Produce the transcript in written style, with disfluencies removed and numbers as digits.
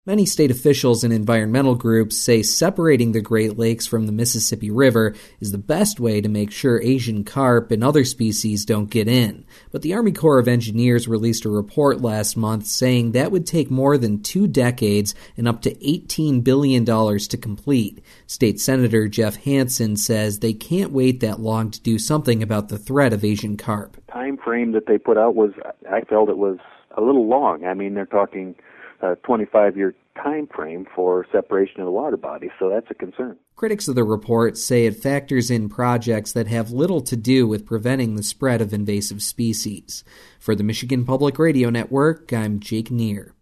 Many state officials and environmental groups say separating the Great Lakes from the Mississippi River is the best way to make sure Asian carp and other species don't get in. But the Army Corps of Engineers released a report last month saying that would take more than 2 decades and up to $18 billion to complete. State Senator Jeff Hansen says they can't wait that long to do something about the threat of Asian carp. The time frame that they put out I felt it was a little long. I mean, they're talking a 25-year time frame for separation of the water body, so that's a concern. Critics of the report say it factors in projects that have little to do with preventing the spread of invasive species. For the Michigan Public Radio Network, I'm Jake Neer.